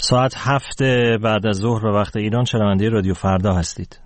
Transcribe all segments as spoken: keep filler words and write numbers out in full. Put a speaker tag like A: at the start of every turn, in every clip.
A: ساعت هفت بعد از ظهر به وقت ایران شنونده رادیو فردا هستید.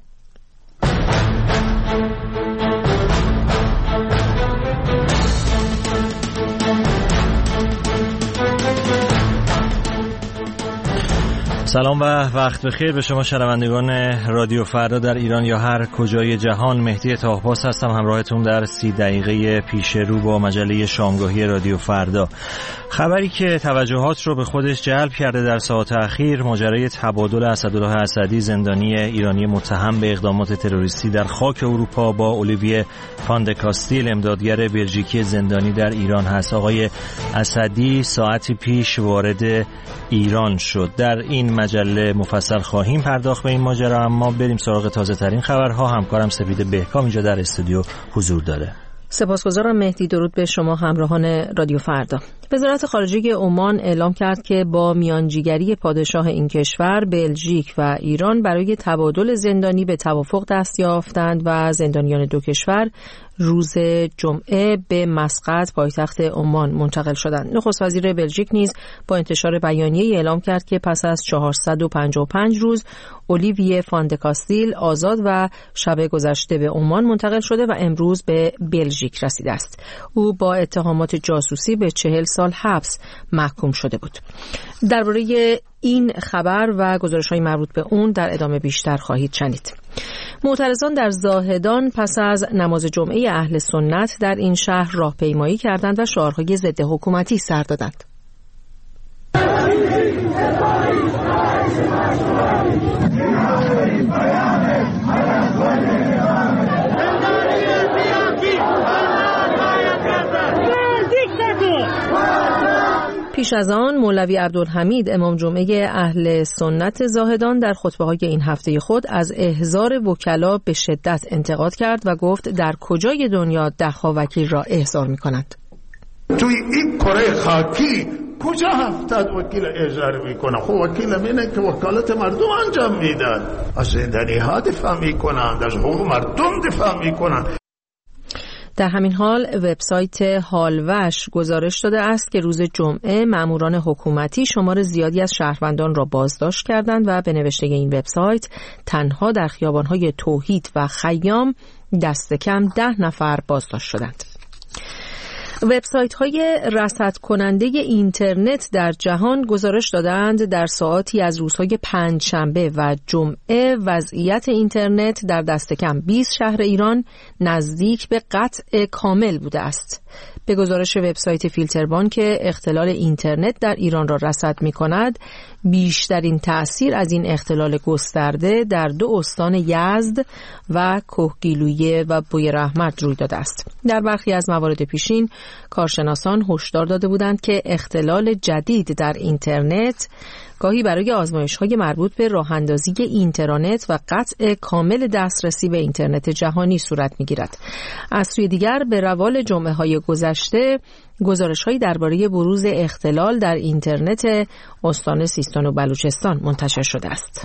A: سلام و وقت بخیر به شما شنوندگان رادیو فردا در ایران یا هر کجای جهان. مهدی طاهرپاس هستم همراهتون در سی دقیقه پیش رو با مجله شامگاهی رادیو فردا. خبری که توجهات رو به خودش جلب کرده در ساعات اخیر ماجرای تبادل اسدالله اسدی زندانی ایرانی متهم به اقدامات تروریستی در خاک اروپا با اولیویه فاندکاستیل امدادگر بلژیکی زندانی در ایران هست. آقای اسدی ساعتی پیش وارد ایران شد. در این مجله مفصل خواهیم پرداخت به این ماجرا، اما بریم سراغ تازه ترین خبرها. همکارم سپید بهکام اینجا در استودیو حضور داره.
B: سپاسگزارم مهدی. درود به شما همراهان رادیو فردا. وزارت خارجه عمان اعلام کرد که با میانجیگری پادشاه این کشور، بلژیک و ایران برای تبادل زندانی به توافق دست یافتند و زندانیان دو کشور روز جمعه به مسقط پایتخت عمان منتقل شدند. نخست وزیر بلژیک نیز با انتشار بیانیه‌ای اعلام کرد که پس از چهارصد و پنجاه و پنج روز اولیویه فاندکاستیل آزاد و شب گذشته به عمان منتقل شده و امروز به بلژیک رسیده است. او با اتهامات جاسوسی به چهل سال حبس محکوم شده بود. درباره این خبر و گزارش‌های مربوط به اون در ادامه بیشتر خواهید شنید. معترضان در زاهدان پس از نماز جمعه اهل سنت در این شهر راهپیمایی کردند و شعارهای ضد حکومتی سر دادند. پیش از آن مولوی عبدالحمید امام جمعه اهل سنت زاهدان در خطبه‌های این هفته خود از احضار وکلا به شدت انتقاد کرد و گفت در کجای دنیا ده‌ها وکیل را احضار می‌کنند.
C: توی این کره خاکی کجا هفتاد وکیل احضار میکنن؟ خب وکیل همینه که وکالت مردم انجام میدن، از زندانی ها دفاع میکنن، از حقوق مردم دفاع میکنن.
B: در همین حال وبسایت حالوش گزارش داده است که روز جمعه ماموران حکومتی شمار زیادی از شهروندان را بازداشت کردند و به نوشته این وبسایت تنها در خیابان‌های توحید و خیام دست کم ده نفر بازداشت شدند. وبسایت‌های رصد کننده اینترنت در جهان گزارش دادند در ساعاتی از روزهای پنجشنبه و جمعه وضعیت اینترنت در دست کم بیست شهر ایران نزدیک به قطع کامل بوده است. به گزارش وبسایت فیلتربان که اختلال اینترنت در ایران را رصد می‌کند، بیشترین تأثیر از این اختلال گسترده در دو استان یزد و کهگیلویه و بویراحمد روی داده است. در برخی از موارد پیشین کارشناسان هشدار داده بودند که اختلال جدید در اینترنت گاهی برای آزمایش‌های مربوط به راه‌اندازی اینترنت و قطع کامل دسترسی به اینترنت جهانی صورت می‌گیرد. از سوی دیگر به روال جمعه‌های گذشته گزارش‌هایی درباره بروز اختلال در اینترنت استان سیستان و بلوچستان منتشر شده است.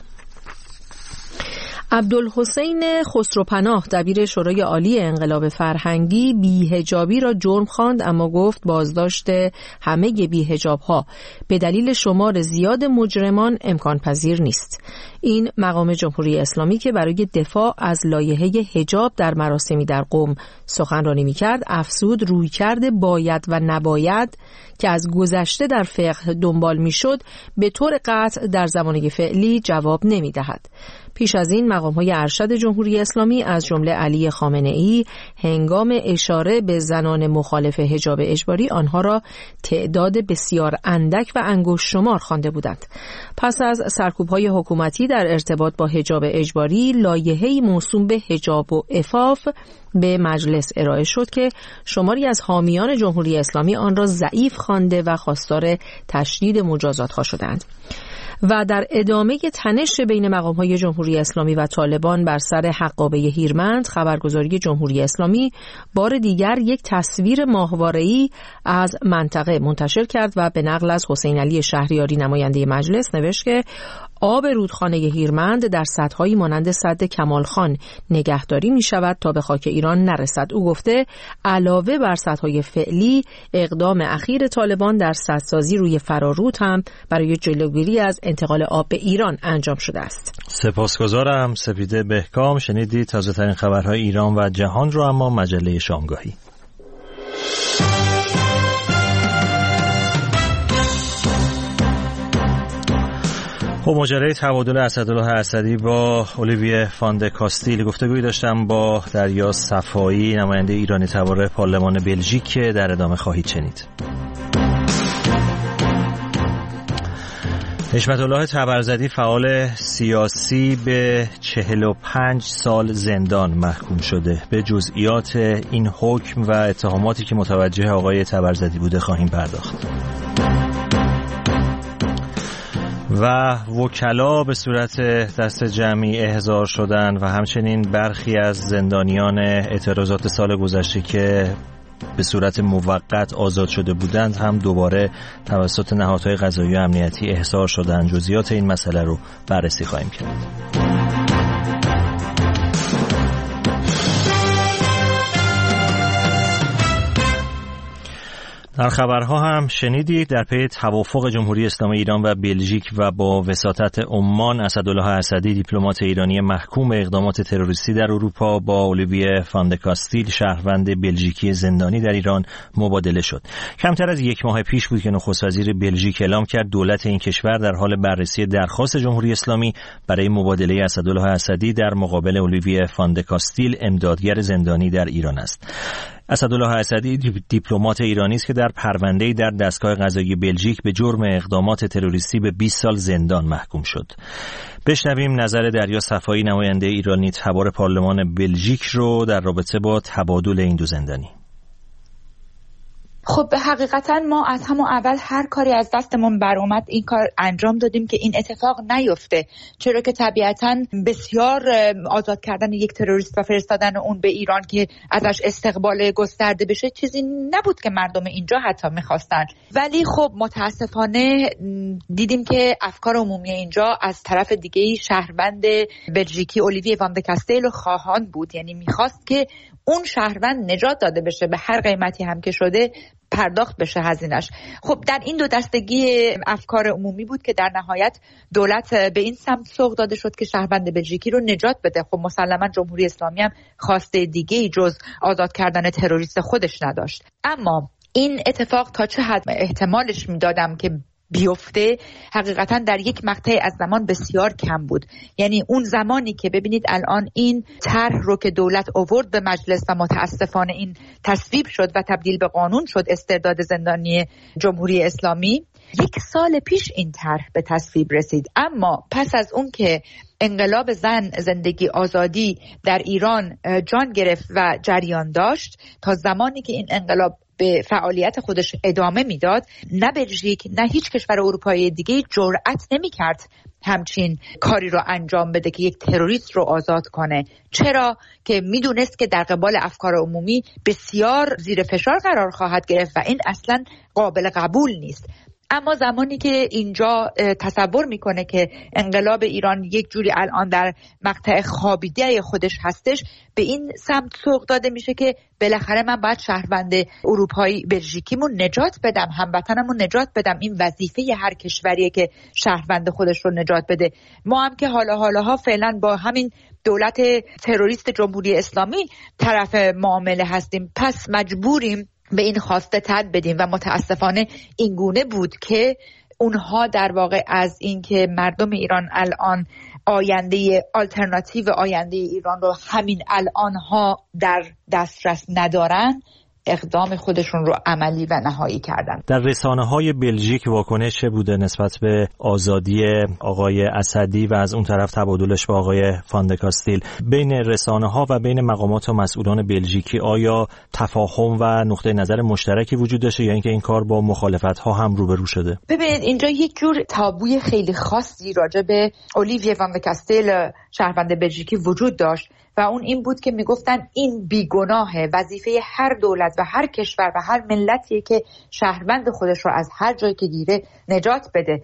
B: عبدالحسین خسروپناه دبیر شورای عالی انقلاب فرهنگی بی‌حجابی را جرم خواند، اما گفت بازداشت همه بی‌حجاب‌ها به دلیل شمار زیاد مجرمان امکان پذیر نیست. این مقام جمهوری اسلامی که برای دفاع از لایحه حجاب در مراسمی در قم سخنرانی می‌کرد، افزود رویکرد باید و نباید که از گذشته در فقه دنبال می‌شد به طور قطع در زمانه فعلی جواب نمی‌دهد. پیش از این مقام‌های ارشد جمهوری اسلامی از جمله علی خامنه‌ای هنگام اشاره به زنان مخالف حجاب اجباری آنها را تعداد بسیار اندک و انگشت شمار خوانده بودند. پس از سرکوب‌های حکومتی در ارتباط با حجاب اجباری، لایحه‌ای موسوم به حجاب و عفاف به مجلس ارائه شد که شماری از حامیان جمهوری اسلامی آن را ضعیف خوانده و خواستار تشدید مجازات‌ها شدند. و در ادامه تنش بین مقام‌های جمهوری اسلامی و طالبان بر سر حقابه هیرمند، خبرگزاری جمهوری اسلامی بار دیگر یک تصویر ماهواره‌ای از منطقه منتشر کرد و به نقل از حسین علی شهریاری نماینده مجلس نوشت که آب رودخانه هیرمند در سدهایی مانند سد کمالخان نگهداری می شود تا به خاک ایران نرسد. او گفته علاوه بر سدهای فعلی، اقدام اخیر طالبان در سدسازی روی فرارود هم برای جلوگیری از انتقال آب به ایران انجام شده است.
A: سپاسگزارم سپیده بهکام. شنیدید تازه ترین خبرهای ایران و جهان رو، اما مجله شامگاهی. خب ماجرای تبادل اسدالله اسدی با اولیویه فاند کاستیل گفتگویی داشتم با دریا صفایی، نماینده ایرانی تبار پارلمان بلژیک، که در ادامه خواهید شنید. حشمت الله تبرزدی فعال سیاسی به چهل و پنج سال زندان محکوم شده. به جزئیات این حکم و اتهاماتی که متوجه آقای تبرزدی بوده خواهیم پرداخت. و وکلا به صورت دست جمعی احضار شدند و همچنین برخی از زندانیان اعتراضات سال گذشته که به صورت موقت آزاد شده بودند هم دوباره توسط نهادهای قضایی و امنیتی احضار شدند. جزئیات این مسئله رو بررسی خواهیم کرد. در خبرها هم شنیدید در پی توافق جمهوری اسلامی ایران و بلژیک و با وساطت عمان، اسدالله اسدی دیپلمات ایرانی محکوم اقدامات تروریستی در اروپا با اولیویه فاند کاستیل شهروند بلژیکی زندانی در ایران مبادله شد. کمتر از یک ماه پیش بود که نخست وزیر بلژیک اعلام کرد دولت این کشور در حال بررسی درخواست جمهوری اسلامی برای مبادله اسدالله اسدی در مقابل اولیویه فاند کاستیل، امدادگر زندانی در ایران است. اسدالله اسدی دیپلمات ایرانی است که در پرونده‌ای در دستگاه قضایی بلژیک به جرم اقدامات تروریستی به بیست سال زندان محکوم شد. بشنویم نظر دریا صفایی، نماینده ایرانی تبار پارلمان بلژیک، رو در رابطه با تبادل این دو زندانی.
D: خب به حقیقتا ما از همون اول هر کاری از دستمون بر اومد این کار انجام دادیم که این اتفاق نیفته، چرا که طبیعتا بسیار آزاد کردن یک تروریست و فرستادن اون به ایران که ازش استقبال گسترده بشه چیزی نبود که مردم اینجا حتی میخواستن. ولی خب متاسفانه دیدیم که افکار عمومی اینجا از طرف دیگه شهروند بلژیکی اولیویه فاند کاستیل خواهان بود، یعنی میخواست که اون شهروند نجات داده بشه، به هر قیمتی هم که شده پرداخت بشه هزینه‌اش. خب در این دو دستگی افکار عمومی بود که در نهایت دولت به این سمت سوق داده شد که شهروند بلژیکی رو نجات بده. خب مسلما جمهوری اسلامی هم خواسته دیگه‌ای جز آزاد کردن تروریست خودش نداشت. اما این اتفاق تا چه حد احتمالش میدادم که بیفته حقیقتا در یک مقطع از زمان بسیار کم بود. یعنی اون زمانی که ببینید الان این طرح رو که دولت آورد به مجلس و متاسفانه این تصویب شد و تبدیل به قانون شد، استرداد زندانی جمهوری اسلامی، یک سال پیش این طرح به تصویب رسید. اما پس از اون که انقلاب زن، زندگی، آزادی در ایران جان گرفت و جریان داشت، تا زمانی که این انقلاب به فعالیت خودش ادامه میداد، نه بلژیک نه هیچ کشور اروپایی دیگه جرأت نمی‌کرد همچین کاری رو انجام بده که یک تروریست رو آزاد کنه. چرا؟ که میدونست که در قبال افکار عمومی بسیار زیر فشار قرار خواهد گرفت و این اصلاً قابل قبول نیست. اما زمانی که اینجا تصور میکنه که انقلاب ایران یک جوری الان در مقطع خوابیده خودش هستش، به این سمت سوق داده میشه که بالاخره من باید شهروند اروپایی بلژیکیمون نجات بدم، هموطنمون نجات بدم. این وظیفه هر کشوریه که شهروند خودش رو نجات بده. ما هم که حالا حالاها فعلا با همین دولت تروریست جمهوری اسلامی طرف معامله هستیم، پس مجبوریم به این خواسته تن بدیم و متاسفانه این گونه بود که اونها در واقع از اینکه مردم ایران الان آینده آلترناتیو آینده ایران رو همین الان ها در دسترس ندارن، اقدام خودشون رو عملی و نهایی کردن.
A: در رسانه‌های بلژیک واکنش چه بوده نسبت به آزادی آقای اسدی و از اون طرف تبادلش با آقای فاند کاستیل؟ بین رسانه‌ها و بین مقامات و مسئولان بلژیکی آیا تفاهم و نقطه نظر مشترکی وجود داشته یا اینکه این کار با مخالفت‌ها هم روبرو شده؟
D: ببینید اینجا یک جور تابوی خیلی خاصی راجع به اولیویه فاند کاستیل شهروند بلژیکی وجود داشت و اون این بود که میگفتن این بیگناهه، وظیفه هر دولت و هر کشور و هر ملتیه که شهروند خودش رو از هر جایی که گیره نجات بده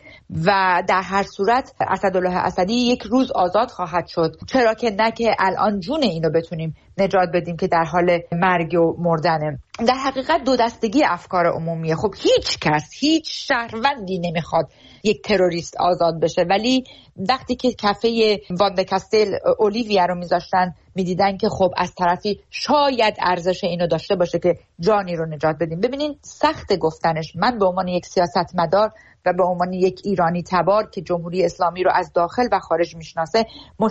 D: و در هر صورت اسدالله اسدی یک روز آزاد خواهد شد، چرا که نه که الان جون اینو بتونیم نجات بدیم که در حال مرگ و مردنه. در حقیقت دو دستگی افکار عمومیه. خب هیچ کس، هیچ شهروندی نمیخواد یک تروریست آزاد بشه، ولی وقتی که کفه وان د کاستل اولیویا رو میذاشتن میدیدن که خب از طرفی شاید ارزش اینو داشته باشه که جانی رو نجات بدیم. ببینین سخت گفتنش. من به عنوان یک سیاستمدار و به عنوان یک ایرانی تبار که جمهوری اسلامی رو از داخل و خارج میشناسه،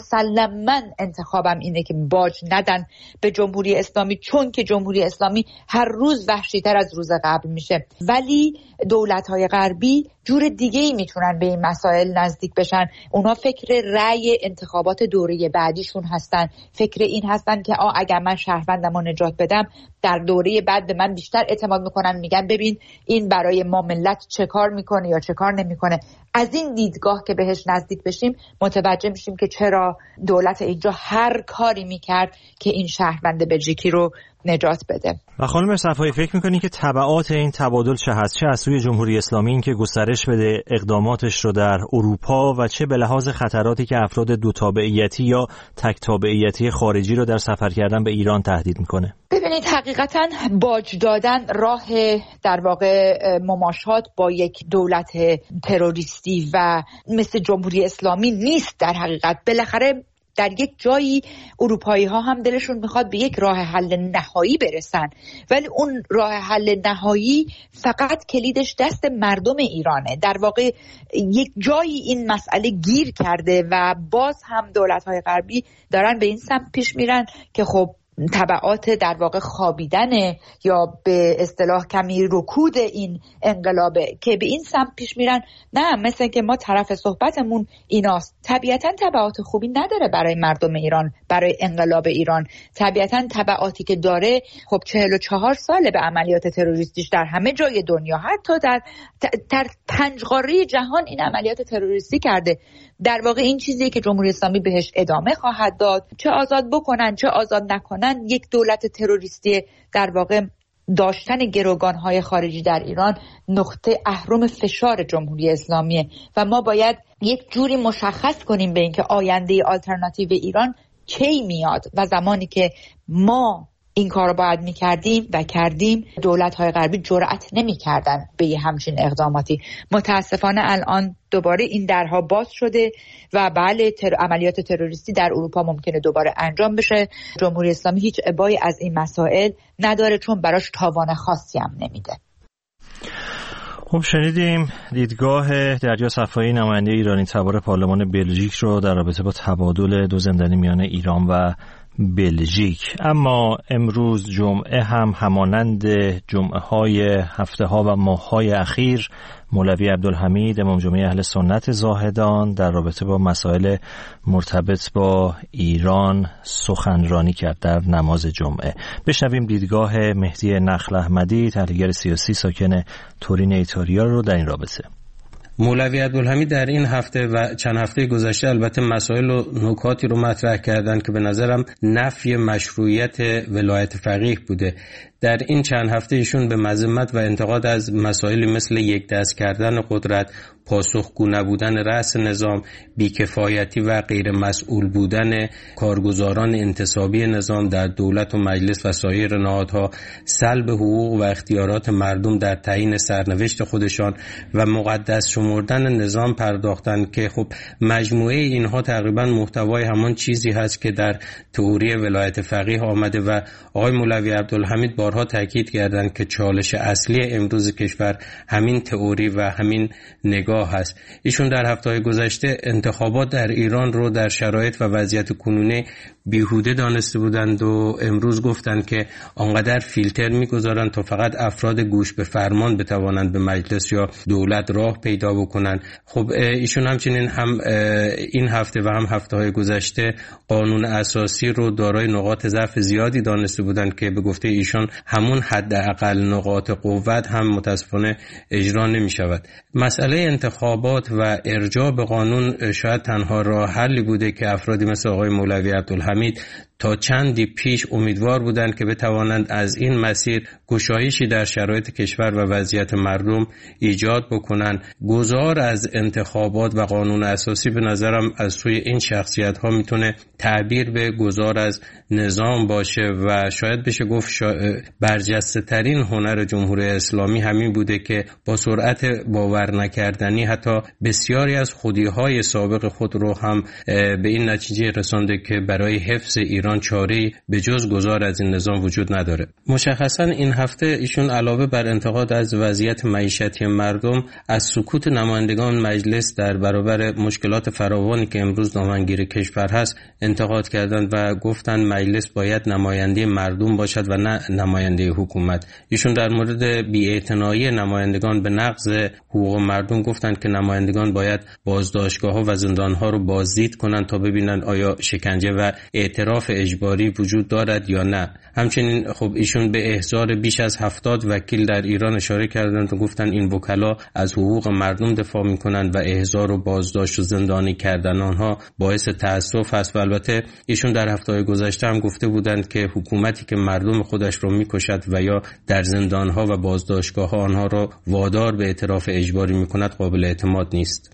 D: مسلماً انتخابم اینه که باج ندن به جمهوری اسلامی، چون که جمهوری اسلامی هر روز وحشی‌تر از روز قبل میشه. ولی دولت‌های غربی جور دیگه‌ای میتونن به این مسائل نزدیک بشن. اونا فکر رأی انتخابات دوره بعدیشون هستن، فکر این هستن که آ اگر من شهروندم رو نجات بدم در دوره بعد به من بیشتر اعتماد میکنن، میگن ببین این برای ما ملت چه کار میکنه یا چه کار نمیکنه. از این دیدگاه که بهش نزدیک بشیم متوجه میشیم که چرا دولت اینجا هر کاری میکرد که این شهروند بلژیکی رو نجات بده.
A: و خانم صفایی فکر میکنی که تبعات این تبادل چه هست؟ چه از سوی جمهوری اسلامی این که گسترش بده اقداماتش رو در اروپا و چه به لحاظ خطراتی که افراد دو تابعیتی یا تک تابعیتی خارجی رو در سفر کردن به ایران تهدید میکنه؟
D: ببینید حقیقتا باج دادن راه در واقع مماشات با یک دولت تروریستی و مثل جمهوری اسلامی نیست. در حقیقت بالاخره در یک جایی اروپایی ها هم دلشون میخواد به یک راه حل نهایی برسن، ولی اون راه حل نهایی فقط کلیدش دست مردم ایرانه. در واقع یک جایی این مسئله گیر کرده و باز هم دولت های غربی دارن به این سمت پیش میرن که خب تبعات در واقع خوابیدن یا به اصطلاح کمی رکود این انقلابه که به این سمت پیش میرن. نه، مثل که ما طرف صحبتمون ایناست. طبیعتا تبعات خوبی نداره برای مردم ایران، برای انقلاب ایران. طبیعتا تبعاتی که داره، خب چهل و چهار ساله به عملیات تروریستیش در همه جای دنیا، حتی در در پنج قاره جهان این عملیات تروریستی کرده. در واقع این چیزیه که جمهوری اسلامی بهش ادامه خواهد داد، چه آزاد بکنن چه آزاد نکنن. یک دولت تروریستی در واقع داشتن گروگان‌های خارجی در ایران نقطه اهرم فشار جمهوری اسلامیه و ما باید یک جوری مشخص کنیم به اینکه آینده آلترناتیو ایران کی میاد و زمانی که ما این کار رو باید میکردیم و کردیم، دولت‌های غربی جرأت نمی‌کردن به یه همچین اقداماتی. متاسفانه الان دوباره این درها باز شده و بله تر... عملیات تروریستی در اروپا ممکنه دوباره انجام بشه. جمهوری اسلامی هیچ ابایی از این مسائل نداره چون براش تاوان خاصی هم نمیده.
A: خب شنیدیم دیدگاه دریا صفایی، نماینده ایرانی تبار پارلمان بلژیک رو در رابطه با تبادل دو زندانی میان ایران و بلژیک. اما امروز جمعه هم همانند جمعه های هفته ها و ماه های اخیر مولوی عبدالحمید امام جمعه اهل سنت زاهدان در رابطه با مسائل مرتبط با ایران سخنرانی کرد در نماز جمعه. بشنویم دیدگاه مهدی نخل احمدی، تحلیلگر سیاسی ساکن تورین ایتالیا رو در این رابطه.
E: مولوی عبدالحمید در این هفته و چند هفته گذشته البته مسائل و نکاتی رو مطرح کردن که به نظرم نفی مشروعیت ولایت فقیه بوده. در این چند هفته ایشون به مذمت و انتقاد از مسائلی مثل یک دست کردن قدرت، پاسخگو نبودن رأس نظام، بیکفایتی و غیر مسئول بودن کارگزاران انتصابی نظام در دولت و مجلس و سایر نهادها، سلب حقوق و اختیارات مردم در تعیین سرنوشت خودشان و مقدس شمردن نظام پرداختند که خب مجموعه اینها تقریبا محتوای همان چیزی هست که در تئوری ولایت فقیه آمده و آقای مولوی عبدالحمید بارها تاکید کردند که چالش اصلی امروز کشور همین تئوری و همین نگاه هست. ایشون در هفته‌های گذشته انتخابات در ایران رو در شرایط و وضعیت کنونی بیهوده دانسته بودند و امروز گفتند که آنقدر فیلتر می‌گذارند تا فقط افراد گوش به فرمان بتوانند به مجلس یا دولت راه پیدا بکنند. خب ایشون همچنین هم این هفته و هم هفته‌های گذشته قانون اساسی رو دارای نقاط ضعف زیادی دانسته بودند که به گفته ایشان همون حداقل نقاط قوت هم متاسفانه اجرا نمی‌شود. مسئله انتخابات و ارجاع به قانون شاید تنها راه حلی بوده که افرادی مثل آقای مولوی عبدالحمید تا چندی پیش امیدوار بودند که بتوانند از این مسیر گشایشی در شرایط کشور و وضعیت مردم ایجاد بکنند. گذار از انتخابات و قانون اساسی به نظرم از سوی این شخصیت ها میتونه تعبیر به گذار از نظام باشه و شاید بشه گفت شا... برجسته ترین هنر جمهوری اسلامی همین بوده که با سرعت باور نکردنی حتی بسیاری از خودیهای سابق خود رو هم به این نتیجه رسانده که برای حفظ ایران چاره‌ای به جز گذار از این نظام وجود نداره. مشخصا این هفته ایشون علاوه بر انتقاد از وضعیت معیشتی مردم، از سکوت نمایندگان مجلس در برابر مشکلات فراوانی که امروز دامنگیر کشور هست انتقاد کردند و گفتند مجلس باید نماینده مردم باشد و نه نماینده حکومت. ایشون در مورد بی‌اعتنایی نمایندگان به نقض حقوق مردم گفتند که نمایندگان باید بازداشتگاه‌ها و زندان‌ها رو بازدید کنند تا ببینند آیا شکنجه و اعتراف اجباری وجود دارد یا نه. همچنین خب ایشون به احضار بیش از هفتاد وکیل در ایران اشاره کردند و گفتند این وکلا از حقوق مردم دفاع می‌کنند و احضار و بازداشت و زندانی کردن آنها باعث تأسف است. و البته ایشون در هفته‌های گذشته هم گفته بودند که حکومتی که مردم خودش رو می‌کشد و یا در زندان‌ها و بازداشتگاه‌ها آنها را وادار به اعتراف اجباری می‌کند قابل اعتماد نیست.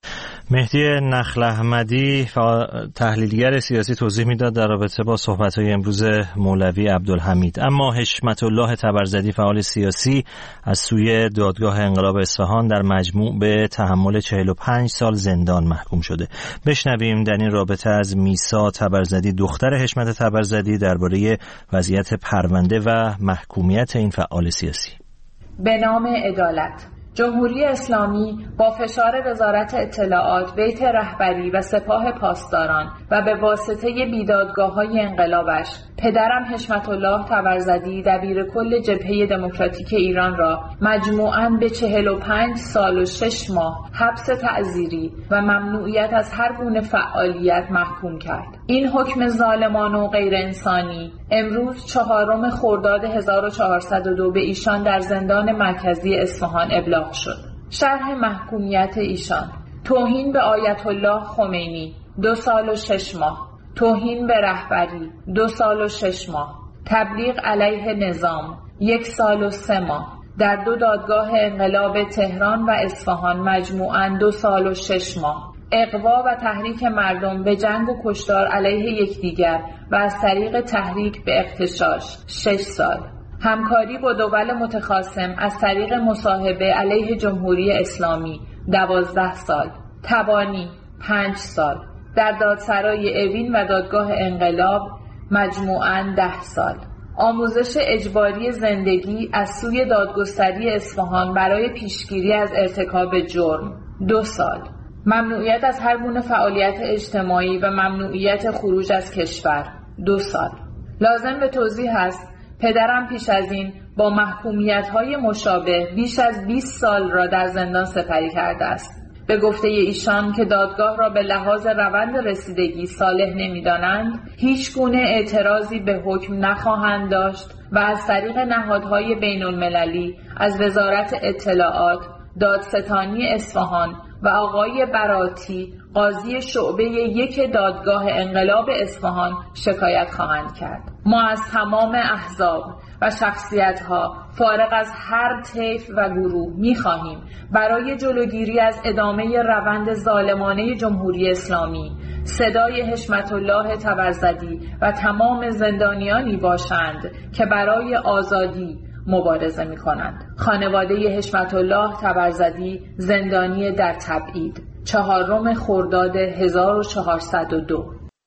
A: مهدی نخل احمدی تحلیلگر سیاسی توضیح میداد در رابطه با صحبت‌های امروز مولوی عبدالحمید. اما حشمت الله تبرزدی فعال سیاسی از سوی دادگاه انقلاب اصفهان در مجموع به تحمل چهل و پنج سال زندان محکوم شده. بشنویم در این رابطه از میسا تبرزدی دختر حشمت تبرزدی درباره وضعیت پرونده و محکومیت این فعال سیاسی.
F: به نام عدالت. جمهوری اسلامی با فشار وزارت اطلاعات، بیت رهبری و سپاه پاسداران و به واسطه بیدادگاه‌های انقلابش پدرم حشمت الله تبرزدی دبیر کل جبهه دموکراتیک ایران را مجموعاً به چهل و پنج سال و شش ماه حبس تعزیری و ممنوعیت از هر گونه فعالیت محکوم کرد. این حکم ظالمانه و غیر انسانی امروز چهارم خرداد هزار و چهارصد و دو به ایشان در زندان مرکزی اصفهان ابلاغ شد. شرح محکومیت ایشان: توهین به آیت الله خمینی دو سال و شش ماه، توهین به رهبری دو سال و شش ماه، تبلیغ علیه نظام یک سال و سه ماه، در دو دادگاه انقلاب تهران و اصفهان مجموعاً دو سال و شش ماه، اغوا و تحریک مردم به جنگ و کشتار علیه یکدیگر و از طریق تحریک به اغتشاش شش سال، همکاری با دول متخاصم از طریق مصاحبه علیه جمهوری اسلامی دوازده سال، تبانی پنج سال، در دادسرای اوین و دادگاه انقلاب مجموعاً ده سال، آموزش اجباری زندگی از سوی دادگستری اصفهان برای پیشگیری از ارتکاب جرم دو سال، ممنوعیت از هر گونه فعالیت اجتماعی و ممنوعیت خروج از کشور دو سال. لازم به توضیح است پدرم پیش از این با محکومیت‌های مشابه بیش از بیست سال را در زندان سپری کرده است. به گفته ایشان که دادگاه را به لحاظ روند رسیدگی صالح نمی‌دانند، هیچ گونه اعتراضی به حکم نخواهند داشت و از طریق نهادهای بین‌المللی از وزارت اطلاعات، دادستانی اصفهان و آقای براتی قاضی شعبه یک دادگاه انقلاب اصفهان شکایت خواهند کرد. ما از تمام احزاب و شخصیت‌ها فارغ از هر طیف و گروه می‌خواهیم برای جلوگیری از ادامه روند ظالمانه جمهوری اسلامی صدای حشمت الله تبرزدی و تمام زندانیانی باشند که برای آزادی مبارزه می‌کنند. خانواده حشمت الله تبرزدی زندانی در تبعید، چهارم خرداد هزار و چهارصد و دو.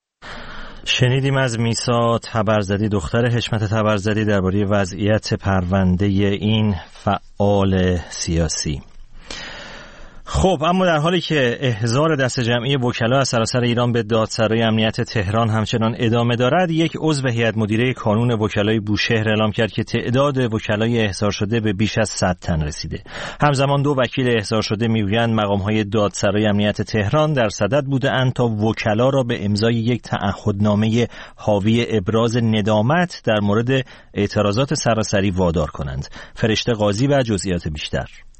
A: شنیدیم از میسا تبرزدی دختر حشمت تبرزدی درباره وضعیت پرونده این فعال سیاسی. خب اما در حالی که احضار دسته جمعی وکلا از سراسر ایران به دادسرای امنیت تهران همچنان ادامه دارد، یک عضو هیئت مدیره کانون وکلای بوشهر اعلام کرد که تعداد وکلای احضار شده به بیش از صد تن رسیده. همزمان دو وکیل احضار شده میگویند مقام‌های دادسرای امنیت تهران در صدد بوده‌اند تا وکلا را به امضای یک تعهدنامه حاوی ابراز ندامت در مورد اعتراضات سراسری وادار کنند. فرشته قاضی و جزئیات بیشتر.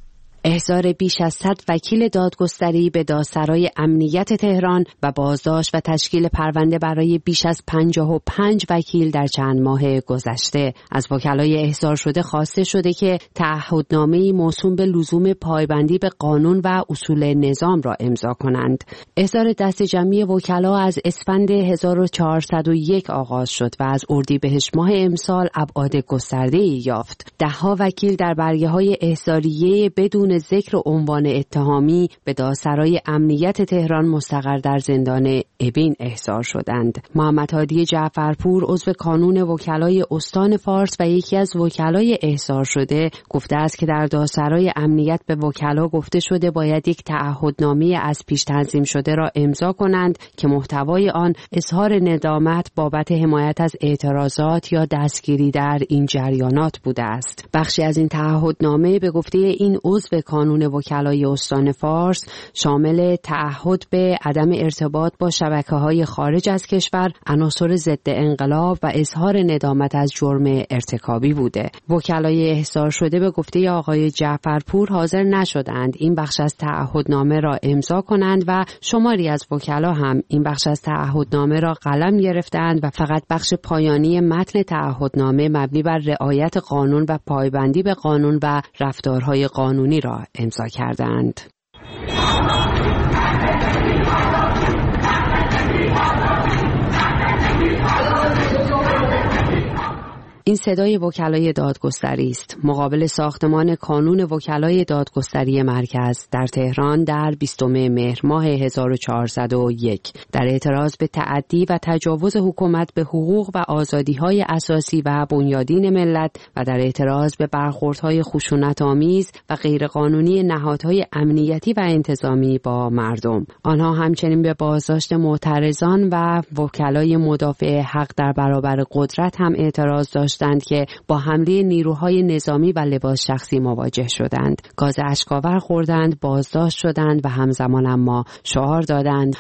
G: احضار بیش از صد وکیل دادگستری به دادسرای امنیت تهران و بازداشت و تشکیل پرونده برای بیش از پنجاه و پنج وکیل در چند ماه گذشته. از وکلای احضار شده خواسته شده که تعهدنامه‌ای موسوم به لزوم پایبندی به قانون و اصول نظام را امضا کنند. احضار دست جمعی وکلا از اسفند هزار و چهارصد و یک آغاز شد و از اردیبهشت ماه امسال ابعاد گسترده‌ای یافت. ده‌ها وکیل در برگه‌های احضاریه بدون ذکر عنوان اتهامی به دادسرای امنیت تهران مستقر در زندان ابین احضار شدند. محمد هادی جعفرپور عضو کانون وکلای استان فارس و یکی از وکلای احضار شده گفته است که در دادسرای امنیت به وکلا گفته شده باید یک تعهدنامه از پیش تنظیم شده را امضا کنند که محتوای آن اظهار ندامت بابت حمایت از اعتراضات یا دستگیری در این جریانات بوده است. بخشی از این تعهدنامه به گفته این عضو کانون وکلای استان فارس شامل تعهد به عدم ارتباط با شبکه‌های خارج از کشور، عناصر ضد انقلاب و اظهار ندامت از جرم ارتکابی بوده. وکلای احضار شده به گفته آقای جعفرپور حاضر نشدند این بخش از تعهدنامه را امضا کنند و شماری از وکلا هم این بخش از تعهدنامه را قلم گرفتند و فقط بخش پایانی متن تعهدنامه مبنی بر رعایت قانون و پایبندی به قانون و رفتارهای قانونی را امضا کردند. این صدای وکلای دادگستری است. مقابل ساختمان کانون وکلای دادگستری مرکز در تهران در بیستم مهر ماه هزار و چهارصد و یک در اعتراض به تعدی و تجاوز حکومت به حقوق و آزادی‌های اساسی و بنیادین ملت و در اعتراض به برخوردهای خشونت‌آمیز و غیرقانونی نهادهای امنیتی و انتظامی با مردم. آنها همچنین به بازداشت معترضان و وکلای مدافع حق در برابر قدرت هم اعتراض داشتند که با حمله نیروهای نظامی و لباس شخصی مواجه شدند. گاز اشک‌آور خوردند، بازداشت شدند و همزمان اما شعار دادند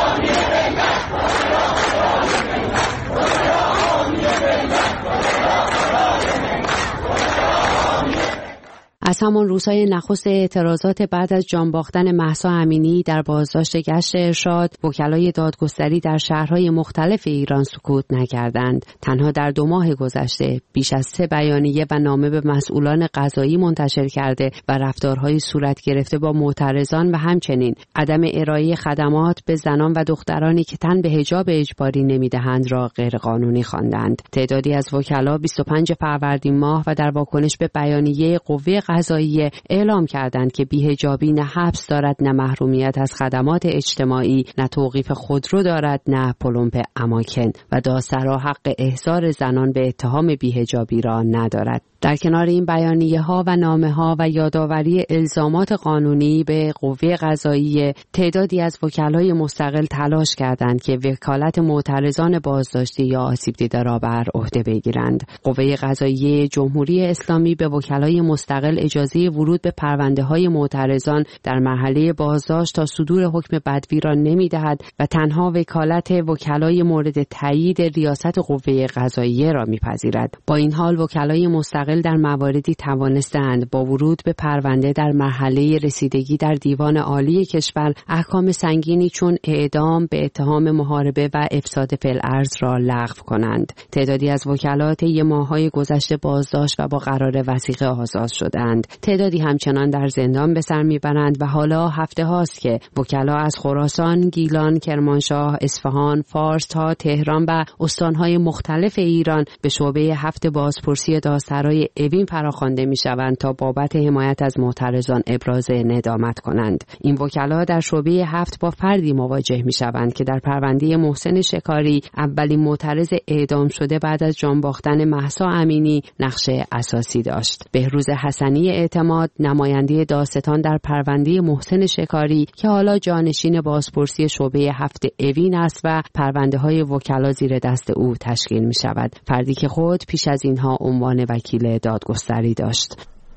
G: از همان روزهای نخست اعتراضات بعد از جان باختن مهسا امینی در بازداشت گشت ارشاد، وکلای دادگستری در شهرهای مختلف ایران سکوت نکردند. تنها در دو ماه گذشته بیش از سه بیانیه و نامه به مسئولان قضایی منتشر کرده و رفتارهای صورت گرفته با معترضان و همچنین عدم ارائه خدمات به زنان و دخترانی که تن به حجاب اجباری نمیدهند را غیرقانونی خواندند. تعدادی از وکلا بیست و پنج فروردین ماه و در واکنش به بیانیه قوه قضاییه اعلام کردند که بی‌حجابی نه حبس دارد، نه محرومیت از خدمات اجتماعی، نه توقیف خودرو دارد، نه پلمپ اماکن و دادسرا حق احضار زنان به اتهام بی‌حجابی را ندارد. در کنار این بیانیه ها و نامه ها و یادآوری الزامات قانونی به قوه قضاییه، تعدادی از وکلای مستقل تلاش کردند که وکالت معترضان بازداشتی یا آسیب دیده را بر عهده بگیرند. قوه قضاییه جمهوری اسلامی به وکلای مستقل اجازه ورود به پرونده های معترضان در مرحله بازداشت تا صدور حکم بدوی را نمی‌دهد و تنها وکالت وکلای مورد تایید ریاست قوه قضاییه را می‌پذیرد. با این حال وکلای مستقل در مواردی توانستند با ورود به پرونده در مرحله رسیدگی در دیوان عالی کشور احکام سنگینی چون اعدام به اتهام محاربه و افساد فی‌الارض را لغو کنند. تعدادی از وکلا طی ماه‌های گذشته بازداشت و با قرار وثیقه آزاد شدند. تعدادی همچنان در زندان به سر میبرند و حالا هفته هاست که وکلا از خراسان، گیلان، کرمانشاه، اصفهان، فارس تا تهران و استان‌های مختلف ایران به شعبه هفت بازپرسی دادسرای اوین فراخوانده میشوند تا بابت حمایت از معترضان ابراز ندامت کنند. این وکلا در شعبه هفت با فردی مواجه میشوند که در پرونده محسن شکاری، اولین معترض اعدام شده بعد از جان باختن مهسا امینی، نقش اساسی داشت. بهروز حسنی اعتماد، نماینده دادستان در پرونده محسن شکاری که حالا جانشین بازپرسی شعبه هفت اوین است و پرونده های وکلا زیر دست او تشکیل می شود. فردی که خود پیش از اینها عنوان وکیل دادگستری داشت.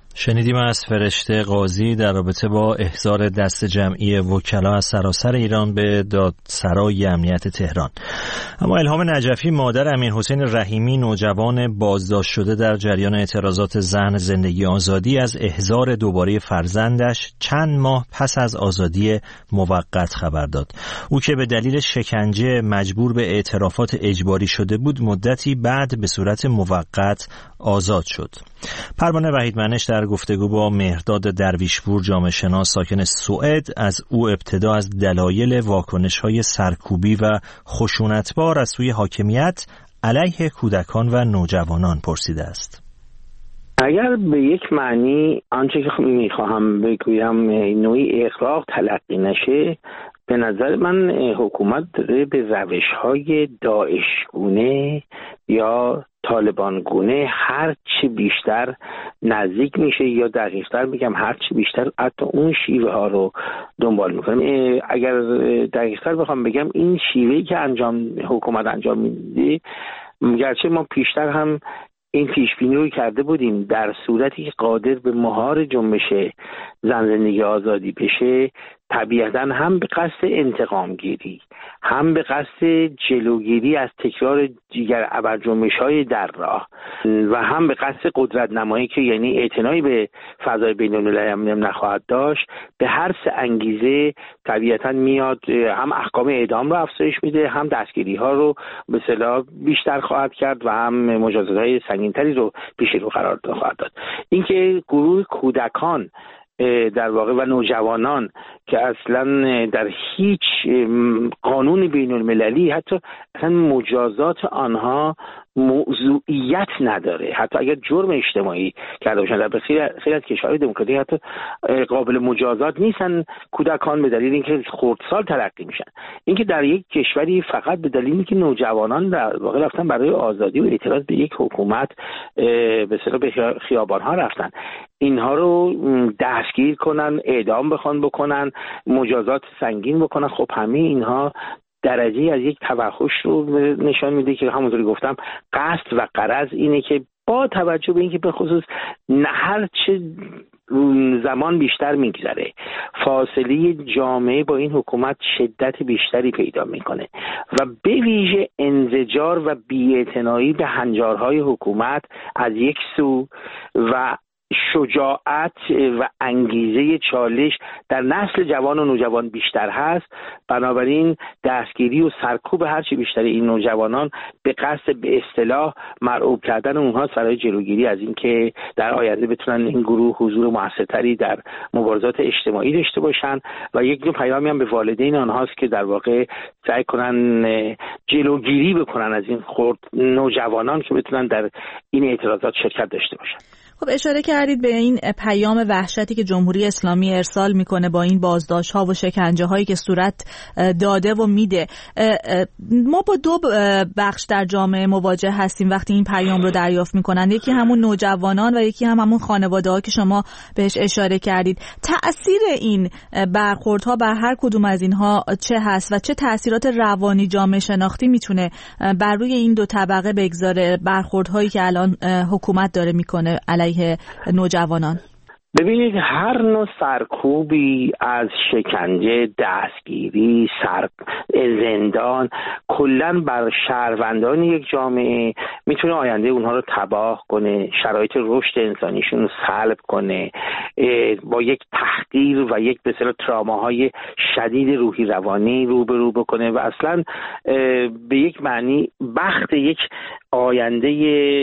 A: شنیدیم از فرشته قاضی در رابطه با احضار دست جمعی وکلا از سراسر ایران به دادسرای امنیت تهران. اما الهام نجفی مادر امیرحسین رحیمی نوجوان بازداشت شده در جریان اعتراضات زن زندگی آزادی از احضار دوباره فرزندش چند ماه پس از آزادی موقت خبر داد. او که به دلیل شکنجه مجبور به اعترافات اجباری شده بود مدتی بعد به صورت موقت آزاد شد. پروانه وحیدمنش در گفتگو با مهرداد درویشپور جامعه شناس ساکن سوئد از او ابتدا از دلایل واکنش‌های سرکوبی و خشونتبار از سوی حاکمیت علیه کودکان و نوجوانان پرسیده است.
H: اگر به یک معنی آنچه که میخواهم بگویم نوعی اغراق تلقی نشه، به نظر من حکومت داره به روش‌های داعشگونه یا طالبانگونه هر چی بیشتر نزدیک میشه، یا دقیق‌تر میگم هر چی بیشتر حتی اون شیوه ها رو دنبال میکنه. اگر دقیق‌تر بخوام بگم این شیوهی که انجام حکومت انجام میده، گرچه ما پیشتر هم این پیشبینی رو کرده بودیم، در صورتی که قادر به مهار جنبش زن زندگی آزادی بشه، طبیعتاً هم به قصد انتقام گیری، هم به قصد جلوگیری از تکرار دیگر ابرجنبش‌های در راه، و هم به قصد قدرت نمایی که یعنی اعتنایی به فضای بین‌المللی هم نخواهد داشت، به هر سه انگیزه طبیعتاً میاد هم احکام اعدام رو افزایش میده، هم دستگیری‌ها رو به اصطلاح بیشتر خواهد کرد و هم مجازات‌های سنگین‌تری رو پیش رو قرار خواهد داد. اینکه گروه کودکان در واقع و نوجوانان که اصلا در هیچ قانون بین المللی حتی اصلا مجازات آنها موضوعیت نداره، حتی اگر جرم اجتماعی کرده باشن، در خیلی از کشورهای دموکراتیک حتی قابل مجازات نیستن کودکان به دلیل اینکه خردسال تلقی میشن. اینکه در یک کشوری فقط به دلیل اینکه نوجوانان در واقع رفتن برای آزادی و اعتراض به یک حکومت به اصطلاح به خیابان‌ها رفتن، اینها رو دستگیر کنن، اعدام بخوان بکنن، مجازات سنگین بکنن، خب همه اینها درجه از یک توحش رو نشان میده که همونطوری گفتم قصد و غرض اینه که با توجه به اینکه به خصوص هر چه زمان بیشتر میگذره فاصله جامعه با این حکومت شدت بیشتری پیدا میکنه و به ویژه انزجار و بی‌اعتنایی به هنجارهای حکومت از یک سو و شجاعت و انگیزه چالش در نسل جوان و نوجوان بیشتر هست. بنابراین دستگیری و سرکوب هرچی بیشتر این نوجوانان به قصد به اصطلاح مرعوب کردن اونها برای جلوگیری از اینکه در آینده بتونن این گروه حضور موثرتری در مبارزات اجتماعی داشته باشن و یک نوع پیامی هم به والدین آنهاست که در واقع سعی کنن جلوگیری بکنن از این خرد نوجوانان که بتونن در این اعتراضات شرکت داشته باشن.
I: خب اشاره کردید به این پیام وحشتی که جمهوری اسلامی ارسال میکنه با این بازداشت‌ها و شکنجه‌هایی که صورت داده و میده. ما با دو بخش در جامعه مواجه هستیم وقتی این پیام رو دریافت میکنن، یکی همون نوجوانان و یکی هم همون خانواده‌ها که شما بهش اشاره کردید. تأثیر این برخوردها بر هر کدوم از اینها چه هست و چه تأثیرات روانی جامعه شناختی میتونه بر روی این دو طبقه بگذاره، برخوردهایی که الان حکومت داره میکنه علیه نوجوانان؟
H: ببینید، هر نوع سرکوبی از شکنجه، دستگیری، سر زندان کلاً بر شهروندان یک جامعه میتونه آینده اونها رو تباه کنه، شرایط رشد انسانیشون رو سلب کنه، با یک تحقیر و یک به اصطلاح تراماهای شدید روحی روانی روبرو بکنه و اصلاً به یک معنی بخت یک آینده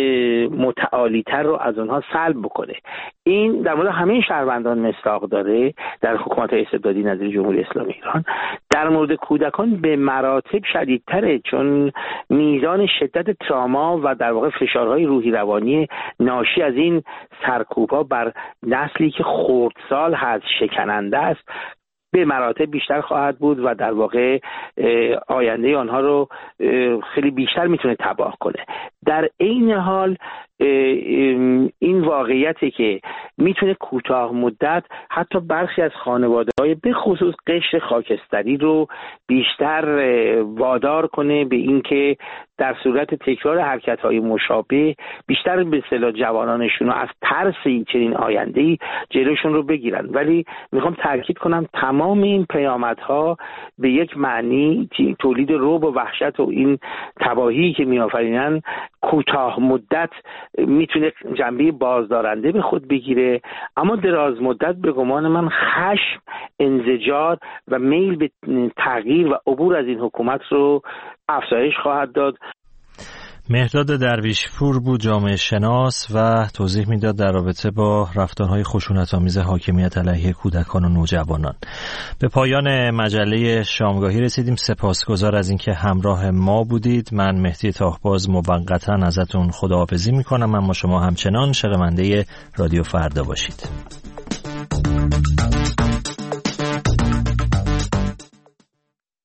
H: متعالی‌تر رو از اونها سلب بکنه. این در مورد همه شهروندان مصداق داره در حکومت استبدادی نظیر جمهوری اسلامی ایران. در مورد کودکان به مراتب شدیدتره، چون میزان شدت تراما و در واقع فشارهای روحی روانی ناشی از این سرکوب‌ها بر نسلی که خردسال هست، شکننده است، به مراتب بیشتر خواهد بود و در واقع آینده آنها رو خیلی بیشتر میتونه تباه کنه. در این حال این واقعیته که میتونه کوتاه مدت حتی برخی از خانواده‌های به خصوص قشر خاکستری رو بیشتر وادار کنه به اینکه در صورت تکرار حرکت‌های مشابه بیشتر به اصطلاح جوانانشون رو از ترس چنین آینده‌ای جلوشون رو بگیرن. ولی میخوام تاکید کنم تمام این پیامدها به یک معنی تولید رعب و وحشت و این تباهی که میآفرینن کوتاه مدت میتونه جنبه بازدارنده به خود بگیره، اما دراز مدت به گمان من خشم، انزجار و میل به تغییر و عبور از این حکومت رو افزایش خواهد داد.
A: مهرداد درویشپور بود، جامعه شناس، و توضیح میداد در رابطه با رفتارهای خشونت‌آمیز حاکمیت علیه کودکان و نوجوانان. به پایان مجله شامگاهی رسیدیم. سپاسگزار از اینکه همراه ما بودید. من مهدی تاهباز موقتا ازتون خداحافظی میکنم، اما شما همچنان شنونده رادیو فردا باشید.